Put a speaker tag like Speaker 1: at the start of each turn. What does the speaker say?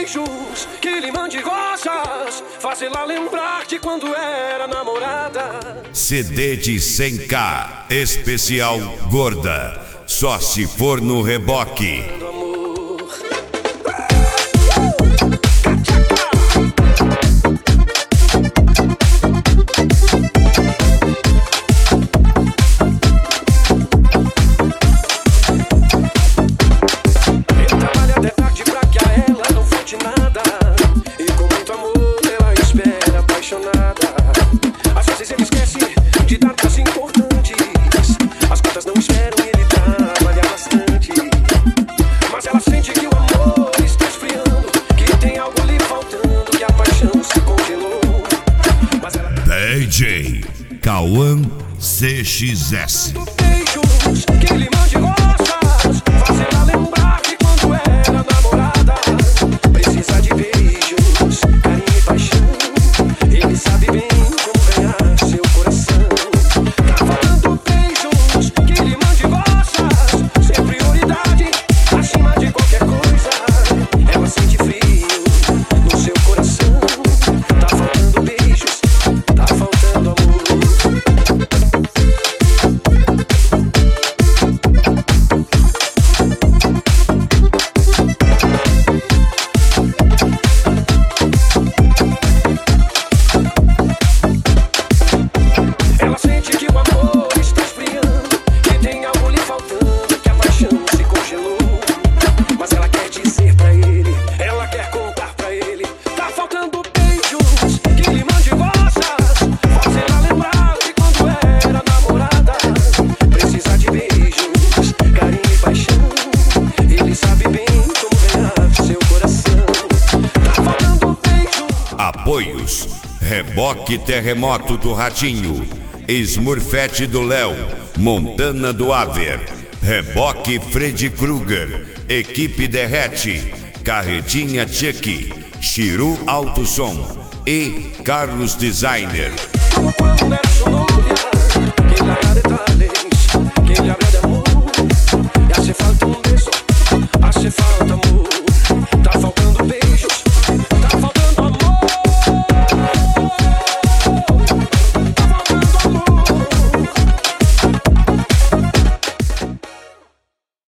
Speaker 1: beijos, que lhe mande rosas, fazê-la lembrar de quando era namorada.
Speaker 2: CD de 100K, especial Gorda, só se for no reboque. DJ Cauã CXS.
Speaker 1: Beijos, que lhe mande rosas, fazê-la lembrar de quando era namorada. Precisa de beijos, carinho e paixão. Ele sabe bem como ganhar seu coração. Tá faltando beijos, que lhe mande rosas, ser prioridade, acima de qualquer coisa. Ela sente frio no seu coração. Tá faltando beijos, tá faltando amor. Ela sente que o amor está esfriando, que tem algo lhe faltando, que a paixão se congelou. Mas ela quer dizer pra ele, ela quer contar pra ele. Tá faltando beijos, que lhe mande rosas, fazê-la lembrar de quando era namorada. Precisa de beijos, carinho e paixão. Ele sabe bem como ganhar seu coração. Tá faltando beijos.
Speaker 2: Apoios: Reboque Terremoto do Ratinho, Smurfette do Léo, Montana do Aver, Reboque Freddy Krueger, Equipe Derrete, Carretinha Chuck, Chiru Alto Som e Carlos Designer.
Speaker 1: Como quando era sua novia, que lhe dá detalhes, que lhe habla de amor, y hace falta